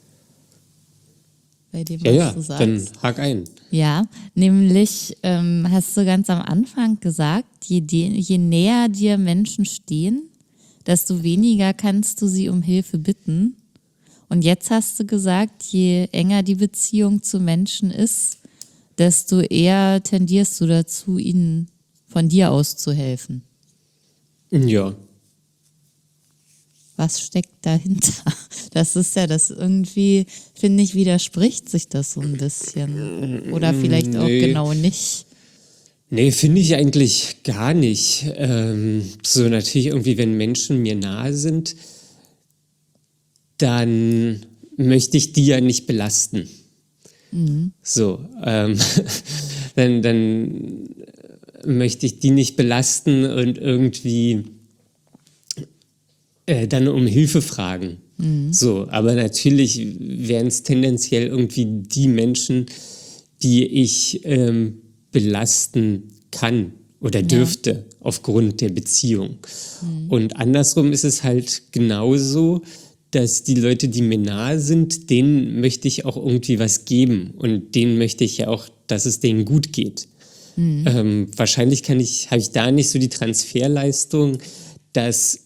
Bei dem, was du sagst. dann hak ein. Ja, nämlich hast du ganz am Anfang gesagt, je näher dir Menschen stehen, desto weniger kannst du sie um Hilfe bitten. Und jetzt hast du gesagt, je enger die Beziehung zu Menschen ist, desto eher tendierst du dazu, ihnen von dir aus zu helfen. Ja. Was steckt dahinter? Das ist ja das irgendwie, finde ich, widerspricht sich das so ein bisschen. Oder vielleicht auch Nee. genau nicht. Nee, finde ich eigentlich gar nicht. So natürlich irgendwie, wenn Menschen mir nahe sind, dann möchte ich die ja nicht belasten. So, dann möchte ich die nicht belasten und irgendwie dann um Hilfe fragen. So, aber natürlich wären es tendenziell irgendwie die Menschen, die ich belasten kann oder dürfte aufgrund der Beziehung. Und andersrum ist es halt genauso, dass die Leute, die mir nahe sind, denen möchte ich auch irgendwie was geben und denen möchte ich ja auch, dass es denen gut geht. Wahrscheinlich habe ich da nicht so die Transferleistung, dass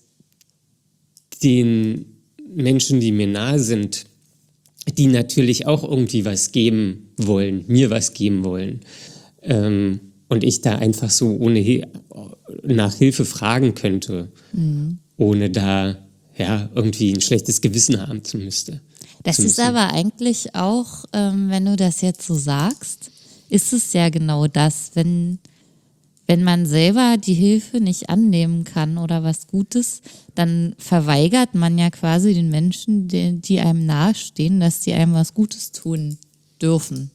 den Menschen, die mir nahe sind, die natürlich auch irgendwie was geben wollen, mir was geben wollen. Und ich da einfach so nach Hilfe fragen könnte, ohne da irgendwie ein schlechtes Gewissen haben zu müssen. Das ist aber eigentlich auch, wenn du das jetzt so sagst, ist es ja genau das, wenn man selber die Hilfe nicht annehmen kann oder was Gutes, dann verweigert man ja quasi den Menschen, die einem nahestehen, dass die einem was Gutes tun dürfen.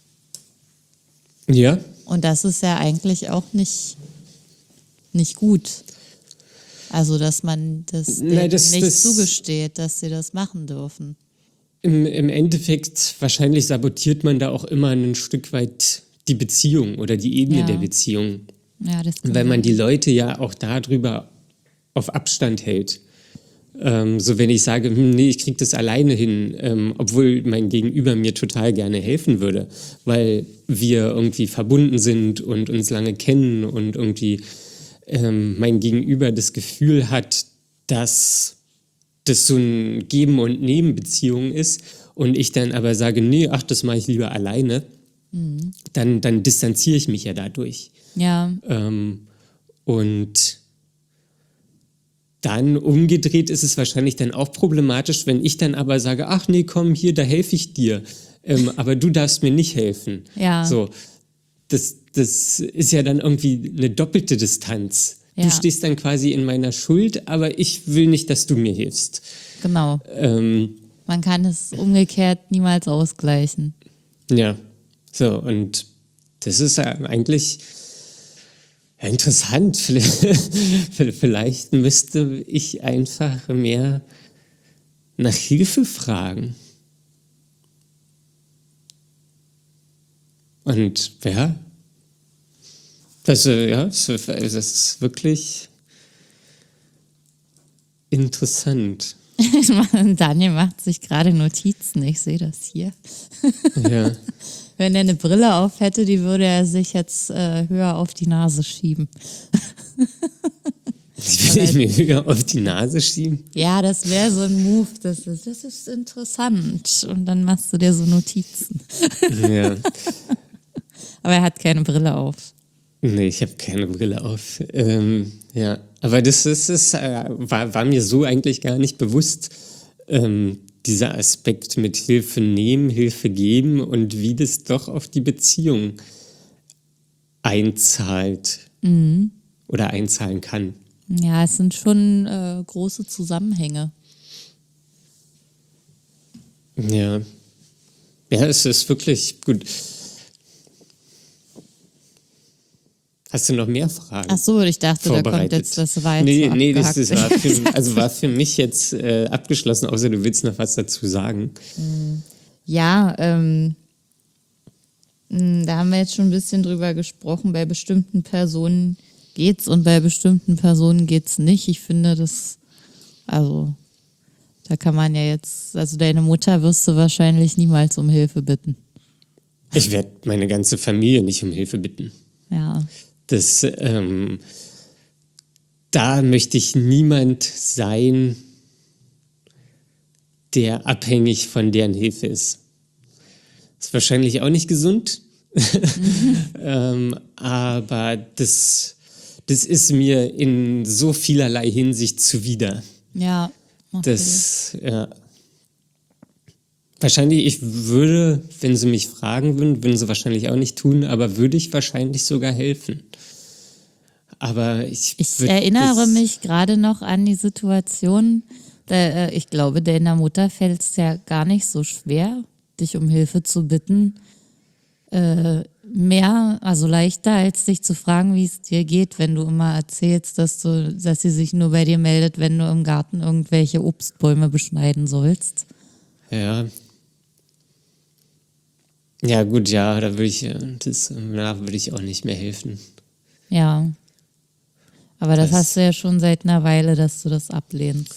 Ja. Und das ist ja eigentlich auch nicht gut. Also, dass man denen nicht zugesteht, dass sie das machen dürfen. Im Endeffekt, wahrscheinlich sabotiert man da auch immer ein Stück weit die Beziehung oder die Ebene der Beziehung. Ja, das kann Weil man sein. die Leute ja auch darüber auf Abstand hält. So wenn ich sage, nee, ich kriege das alleine hin, obwohl mein Gegenüber mir total gerne helfen würde, weil wir irgendwie verbunden sind und uns lange kennen und irgendwie mein Gegenüber das Gefühl hat, dass das so ein Geben- und Nehmen-Beziehung ist und ich dann aber sage, nee, ach, das mache ich lieber alleine, dann distanziere ich mich ja dadurch. Ja, Und dann umgedreht ist es wahrscheinlich dann auch problematisch, wenn ich dann aber sage, ach nee, komm hier, da helfe ich dir. aber du darfst mir nicht helfen. Ja. So, das ist ja dann irgendwie eine doppelte Distanz. Ja. Du stehst dann quasi in meiner Schuld, aber ich will nicht, dass du mir hilfst. Genau. Man kann es umgekehrt niemals ausgleichen. Ja, so, und das ist ja eigentlich interessant. Vielleicht müsste ich einfach mehr nach Hilfe fragen. Und ja, das ist wirklich interessant. Daniel macht sich gerade Notizen, ich sehe das hier. Ja. Wenn er eine Brille auf hätte, die würde er sich jetzt höher auf die Nase schieben. Ich will nicht mehr höher auf die Nase schieben. Ja, das wäre so ein Move, das ist interessant. Und dann machst du dir so Notizen. Ja. Aber er hat keine Brille auf. Nee, ich habe keine Brille auf. Ja, aber war mir so eigentlich gar nicht bewusst, dieser Aspekt mit Hilfe nehmen, Hilfe geben und wie das doch auf die Beziehung einzahlt oder einzahlen kann. Ja, es sind schon große Zusammenhänge. Ja. Ja, es ist wirklich gut. Hast du noch mehr Fragen? Ach so, ich dachte, da kommt jetzt das weiter. Nee, das war für mich jetzt abgeschlossen, außer du willst noch was dazu sagen. Ja, da haben wir jetzt schon ein bisschen drüber gesprochen. Bei bestimmten Personen geht's und bei bestimmten Personen geht's nicht. Ich finde da kann man ja jetzt, also deine Mutter wirst du wahrscheinlich niemals um Hilfe bitten. Ich werde meine ganze Familie nicht um Hilfe bitten. Ja. Da möchte ich niemand sein, der abhängig von deren Hilfe ist. Ist wahrscheinlich auch nicht gesund, aber das ist mir in so vielerlei Hinsicht zuwider. Ja. Wahrscheinlich, ich würde, wenn sie mich fragen würden sie wahrscheinlich auch nicht tun, aber würde ich wahrscheinlich sogar helfen. Aber ich erinnere mich gerade noch an die Situation, ich glaube, deiner Mutter fällt es ja gar nicht so schwer, dich um Hilfe zu bitten. Also leichter, als dich zu fragen, wie es dir geht, wenn du immer erzählst, dass sie sich nur bei dir meldet, wenn du im Garten irgendwelche Obstbäume beschneiden sollst. Ja. Ja, gut, ja, da würde ich auch nicht mehr helfen. Ja. Aber das hast du ja schon seit einer Weile, dass du das ablehnst.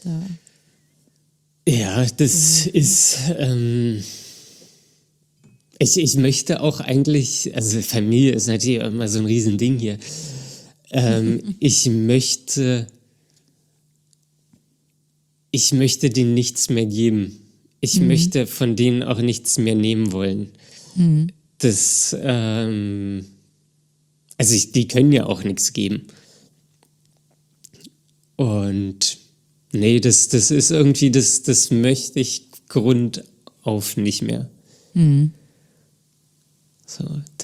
Ja, das ist, ich möchte auch eigentlich, also Familie ist natürlich immer so ein Riesending hier. Ich möchte denen nichts mehr geben. Ich möchte von denen auch nichts mehr nehmen wollen. Die können ja auch nichts geben. Und nee, das ist irgendwie, das möchte ich grundauf nicht mehr. So,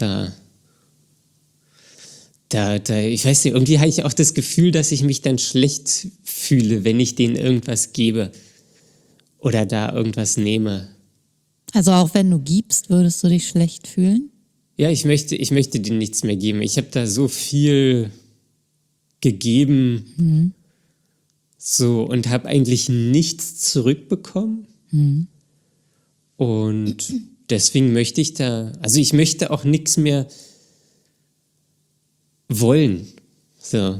ich weiß nicht, irgendwie habe ich auch das Gefühl, dass ich mich dann schlecht fühle, wenn ich denen irgendwas gebe oder da irgendwas nehme. Also auch wenn du gibst, würdest du dich schlecht fühlen? Ja, ich möchte denen nichts mehr geben. Ich habe da so viel gegeben und habe eigentlich nichts zurückbekommen. Und deswegen möchte ich ich möchte auch nichts mehr wollen. So,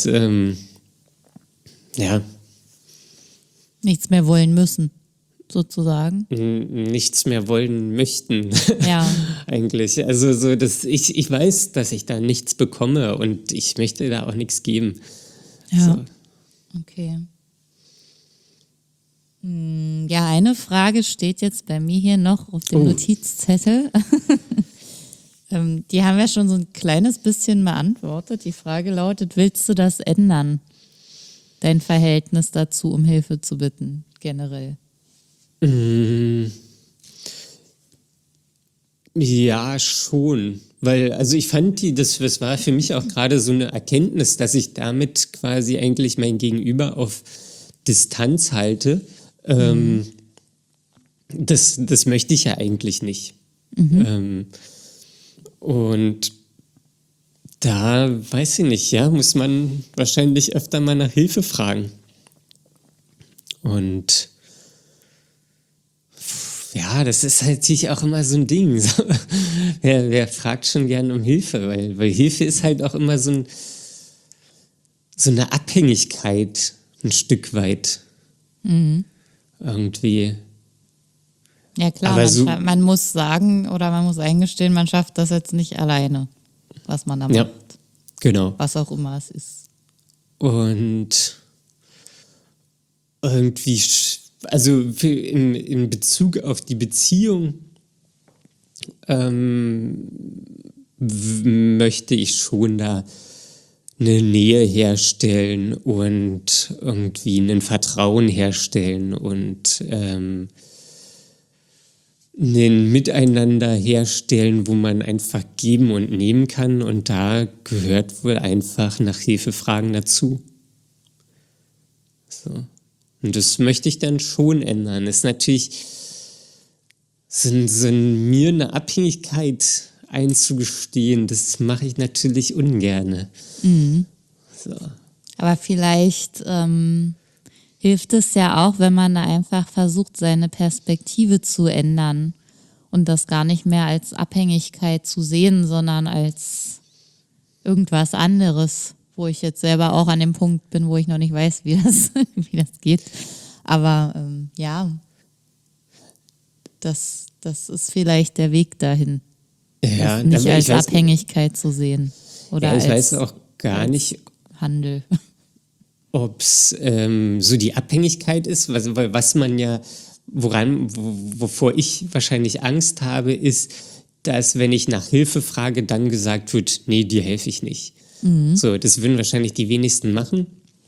Nichts mehr wollen müssen, sozusagen. Nichts mehr wollen möchten. Ja. Eigentlich. Also ich weiß, dass ich da nichts bekomme und ich möchte da auch nichts geben. Ja. So. Okay. Ja, eine Frage steht jetzt bei mir hier noch auf dem Notizzettel. Die haben wir schon so ein kleines bisschen beantwortet. Die Frage lautet, willst du das ändern? Dein Verhältnis dazu, um Hilfe zu bitten, generell? Ja, schon. Weil, also ich fand das war für mich auch gerade so eine Erkenntnis, dass ich damit quasi eigentlich mein Gegenüber auf Distanz halte. Ähm, das möchte ich ja eigentlich nicht. Ähm, und da weiß ich nicht, ja, muss man wahrscheinlich öfter mal nach Hilfe fragen. Und ja, das ist halt sich auch immer so ein Ding. So, wer fragt schon gern um Hilfe? Weil Hilfe ist halt auch immer so eine Abhängigkeit, ein Stück weit irgendwie. Ja klar, Aber so, man muss sagen oder man muss eingestehen, man schafft das jetzt nicht alleine, was man da ja, macht, genau. was auch immer es ist. Und irgendwie, also in Bezug auf die Beziehung möchte ich schon da eine Nähe herstellen und irgendwie ein Vertrauen herstellen und ein Miteinander herstellen, wo man einfach geben und nehmen kann. Und da gehört wohl einfach nach Hilfe fragen dazu. So. Und das möchte ich dann schon ändern. Ist natürlich so mir eine Abhängigkeit einzugestehen, das mache ich natürlich ungerne. So. Aber vielleicht hilft es ja auch, wenn man da einfach versucht, seine Perspektive zu ändern und das gar nicht mehr als Abhängigkeit zu sehen, sondern als irgendwas anderes, wo ich jetzt selber auch an dem Punkt bin, wo ich noch nicht weiß, wie das geht. Aber ja, das ist vielleicht der Weg dahin, Ja, das nicht aber als Abhängigkeit zu sehen oder ja, ich weiß als auch gar nicht, Handel. ob es so die Abhängigkeit ist, was man ja, wovor ich wahrscheinlich Angst habe, ist, dass wenn ich nach Hilfe frage, dann gesagt wird, nee, dir helfe ich nicht. So, das würden wahrscheinlich die wenigsten machen.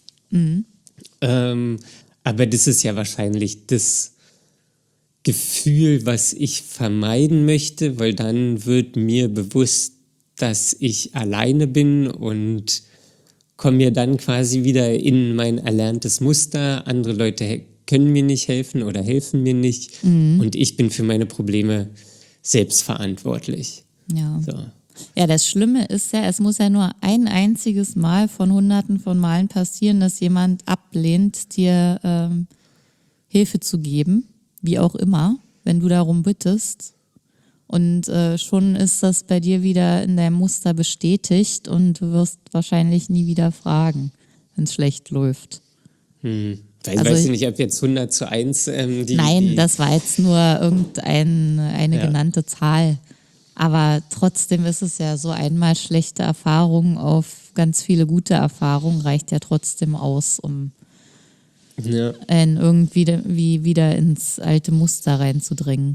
Aber das ist ja wahrscheinlich das Gefühl, was ich vermeiden möchte, weil dann wird mir bewusst, dass ich alleine bin und komme mir dann quasi wieder in mein erlerntes Muster. Andere Leute können mir nicht helfen oder helfen mir nicht. Und ich bin für meine Probleme selbst verantwortlich. Ja. So. Ja, das Schlimme ist ja, es muss ja nur ein einziges Mal von Hunderten von Malen passieren, dass jemand ablehnt, dir Hilfe zu geben, wie auch immer, wenn du darum bittest. Und schon ist das bei dir wieder in deinem Muster bestätigt und du wirst wahrscheinlich nie wieder fragen, wenn es schlecht läuft. Weiß ich nicht, ob jetzt 100:1 Nein, das war jetzt nur eine Ja. genannte Zahl. Aber trotzdem ist es ja so, einmal schlechte Erfahrungen auf ganz viele gute Erfahrungen reicht ja trotzdem aus, um Ja. irgendwie wieder ins alte Muster reinzudringen.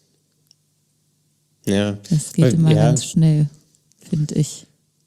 Ja. Das geht immer ganz schnell, finde ich.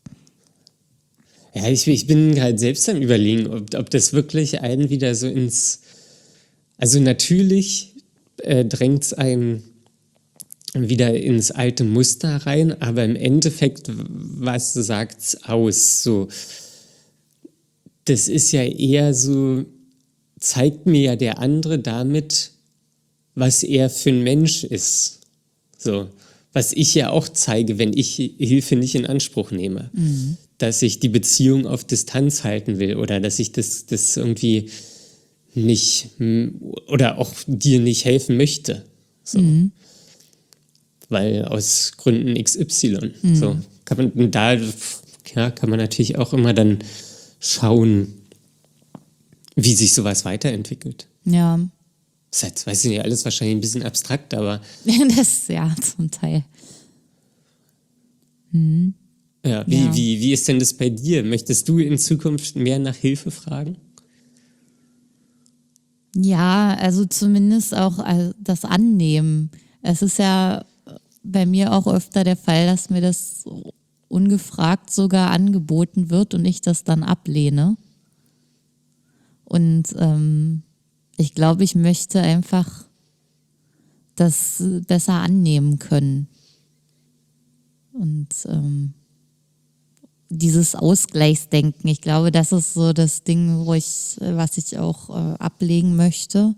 Ja, ich bin halt selbst am Überlegen, ob das wirklich einen wieder so also natürlich drängt es einen wieder ins alte Muster rein, aber im Endeffekt, was sagt's aus? So, das ist ja eher so, zeigt mir ja der andere damit, was er für ein Mensch ist. So, was ich ja auch zeige, wenn ich Hilfe nicht in Anspruch nehme. Dass ich die Beziehung auf Distanz halten will oder dass ich das irgendwie nicht oder auch dir nicht helfen möchte. So. Weil aus Gründen XY. So kann man natürlich auch immer dann schauen, wie sich sowas weiterentwickelt. Ja, Das ist jetzt, weiß ich nicht, alles wahrscheinlich ein bisschen abstrakt, aber das ja zum Teil. ja, Ja. wie ist denn das bei dir? Möchtest du in Zukunft mehr nach Hilfe fragen? Ja, also zumindest auch das Annehmen. Es ist ja bei mir auch öfter der Fall, dass mir das ungefragt sogar angeboten wird und ich das dann ablehne. Und ich glaube, ich möchte einfach das besser annehmen können. Und dieses Ausgleichsdenken, ich glaube, das ist so das Ding, was ich auch ablegen möchte.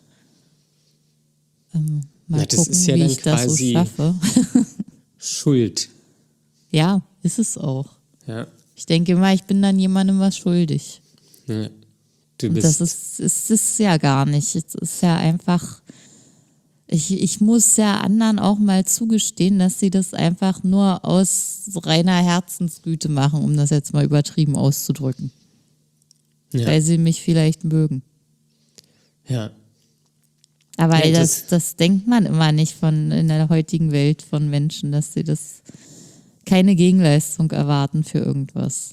Mal das gucken, ist ja wie dann ich das so quasi schaffe. Schuld. Ja, ist es auch. Ja. Ich denke immer, ich bin dann jemandem was schuldig. Ja. Du Und bist. das ist ja gar nicht. Es ist ja einfach, ich muss ja anderen auch mal zugestehen, dass sie das einfach nur aus reiner Herzensgüte machen, um das jetzt mal übertrieben auszudrücken. Ja. Weil sie mich vielleicht mögen. Ja. Aber Ja, das denkt man immer nicht in der heutigen Welt von Menschen, dass sie das keine Gegenleistung erwarten für irgendwas.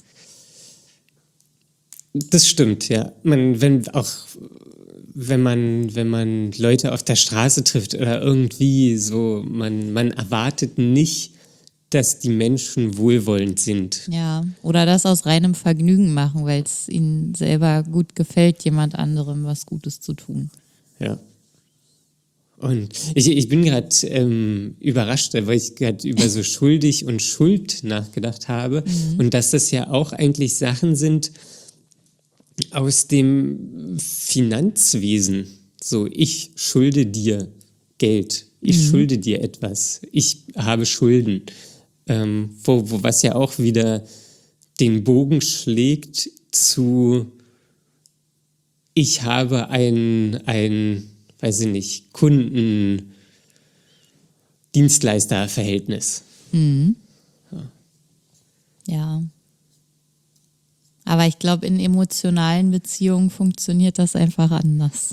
Das stimmt, ja. Wenn man Leute auf der Straße trifft oder irgendwie so, man erwartet nicht, dass die Menschen wohlwollend sind. Ja, oder das aus reinem Vergnügen machen, weil es ihnen selber gut gefällt, jemand anderem was Gutes zu tun. Ja. Und ich bin gerade überrascht, weil ich gerade über so schuldig und Schuld nachgedacht habe. Und dass das ja auch eigentlich Sachen sind aus dem Finanzwesen. So, ich schulde dir Geld. Ich schulde dir etwas. Ich habe Schulden. Was ja auch wieder den Bogen schlägt zu ich habe ein weiß ich nicht, Kunden-Dienstleister-Verhältnis. Ja. Aber ich glaube, in emotionalen Beziehungen funktioniert das einfach anders.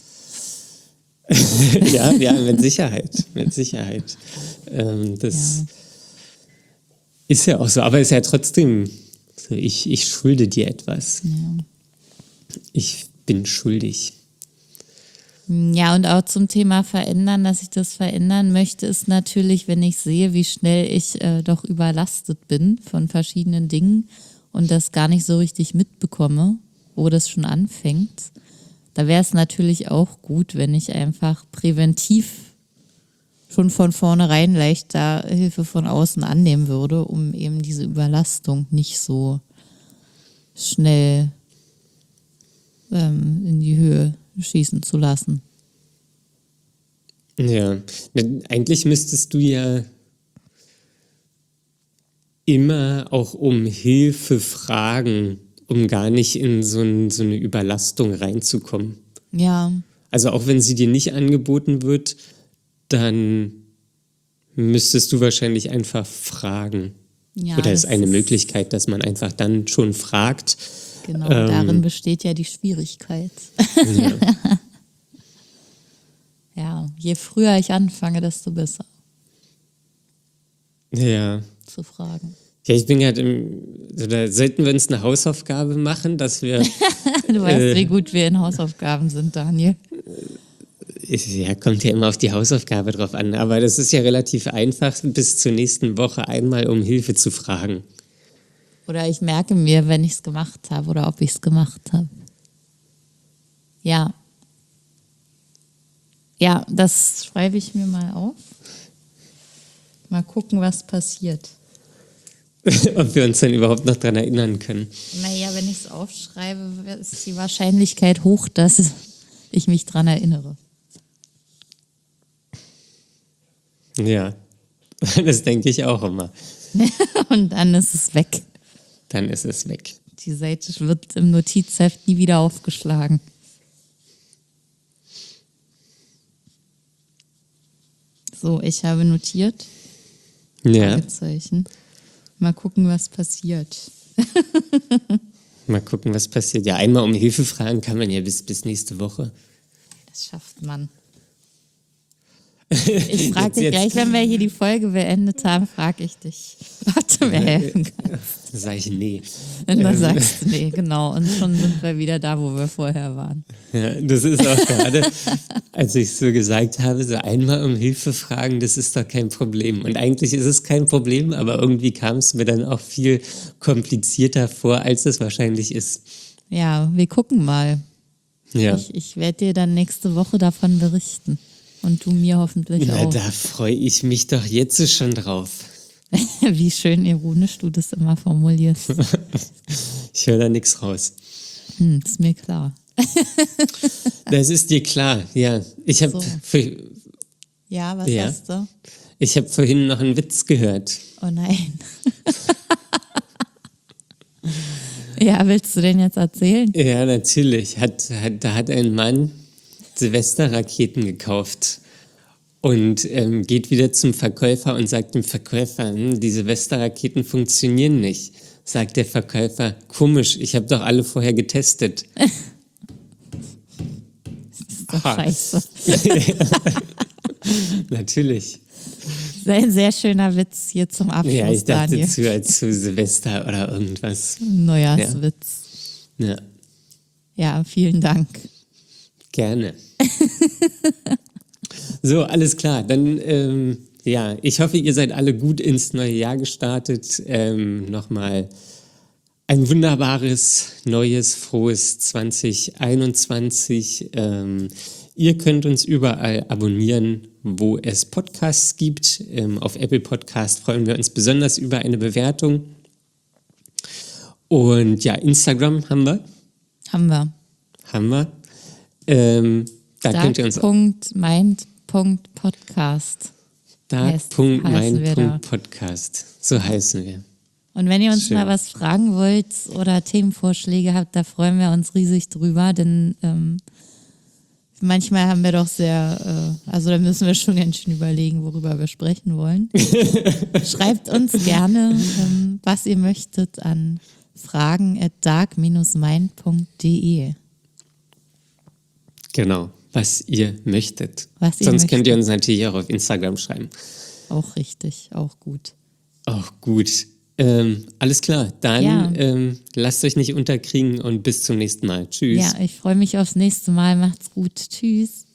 Ja, mit Sicherheit. Mit Sicherheit. Das ist ja auch so, aber es ist ja trotzdem so, ich schulde dir etwas. Ja. Ich bin schuldig. Ja, und auch zum Thema verändern, dass ich das verändern möchte, ist natürlich, wenn ich sehe, wie schnell ich doch überlastet bin von verschiedenen Dingen und das gar nicht so richtig mitbekomme, wo das schon anfängt. Da wäre es natürlich auch gut, wenn ich einfach präventiv schon von vornherein leichter Hilfe von außen annehmen würde, um eben diese Überlastung nicht so schnell in die Höhe schießen zu lassen. Ja, eigentlich müsstest du ja immer auch um Hilfe fragen, um gar nicht in so eine Überlastung reinzukommen. Ja. Also auch wenn sie dir nicht angeboten wird, dann müsstest du wahrscheinlich einfach fragen. Ja, Oder ist das eine Möglichkeit, dass man einfach dann schon fragt. Genau, darin besteht ja die Schwierigkeit. Ja. Ja, je früher ich anfange, desto besser Ja. zu fragen. Ja, ich bin gerade oder sollten wir uns eine Hausaufgabe machen, dass wir. Du weißt, wie gut wir in Hausaufgaben sind, Daniel. Ja, kommt ja immer auf die Hausaufgabe drauf an, aber das ist ja relativ einfach, bis zur nächsten Woche einmal um Hilfe zu fragen. Oder ich merke mir, wenn ich es gemacht habe oder ob ich es gemacht habe. Ja. Ja, das schreibe ich mir mal auf. Mal gucken, was passiert. Ob wir uns dann überhaupt noch dran erinnern können. Naja, wenn ich es aufschreibe, ist die Wahrscheinlichkeit hoch, dass ich mich dran erinnere. Ja, das denke ich auch immer. Und dann ist es weg. Dann ist es weg. Die Seite wird im Notizheft nie wieder aufgeschlagen. So, ich habe notiert. Ja, Fragezeichen. Mal gucken, was passiert. mal gucken, was passiert. Ja, einmal um Hilfe fragen kann man ja bis nächste Woche. Das schafft man. Ich frage dich gleich, wenn wir hier die Folge beendet haben, frage ich dich, ob du mir helfen kannst. Da sage ich nee. Und dann sagst du, nee, genau. Und schon sind wir wieder da, wo wir vorher waren. Ja, das ist auch gerade, als ich so gesagt habe, so einmal um Hilfe fragen, das ist doch kein Problem. Und eigentlich ist es kein Problem, aber irgendwie kam es mir dann auch viel komplizierter vor, als es wahrscheinlich ist. Ja, wir gucken mal. Ja. Ich werde dir dann nächste Woche davon berichten. Und du mir hoffentlich Na, auch. da freue ich mich doch jetzt schon drauf. Wie schön ironisch du das immer formulierst. Ich höre da nichts raus. Ist mir klar. Das ist dir klar, ja. Ich habe So. Ja, was hast du? vorhin noch einen Witz gehört. Oh nein. Ja, willst du den jetzt erzählen? Ja, natürlich. Da hat ein Mann Silvesterraketen gekauft und geht wieder zum Verkäufer und sagt dem Verkäufer, die Silvesterraketen funktionieren nicht. Sagt der Verkäufer, komisch, ich habe doch alle vorher getestet. Ist doch scheiße. Natürlich. Ein sehr schöner Witz hier zum Abschluss, Ja, ich dachte Daniel. zu Silvester oder irgendwas. Neujahrswitz. Ja, Ja, vielen Dank. gerne. So, alles klar. Dann, ich hoffe, ihr seid alle gut ins neue Jahr gestartet. Nochmal ein wunderbares, neues, frohes 2021. Ihr könnt uns überall abonnieren, wo es Podcasts gibt. Auf Apple Podcast freuen wir uns besonders über eine Bewertung. Und ja, Instagram haben wir. Haben wir. Da könnt ihr uns Dark.mind.podcast. heißen wir da. Dark.mind.podcast. So heißen wir. Und wenn ihr uns Schön. mal was fragen wollt oder Themenvorschläge habt, da freuen wir uns riesig drüber, denn manchmal haben wir doch also da müssen wir schon ganz schön überlegen, worüber wir sprechen wollen. Schreibt uns gerne, was ihr möchtet an fragen@dark-mind.de. Genau, was ihr möchtet. Was ihr Sonst könnt ihr möchtet. uns natürlich auch auf Instagram schreiben. Auch richtig, auch gut. Auch gut. Alles klar, dann Ja. Lasst euch nicht unterkriegen und bis zum nächsten Mal. Tschüss. Ja, ich freue mich aufs nächste Mal. Macht's gut. Tschüss.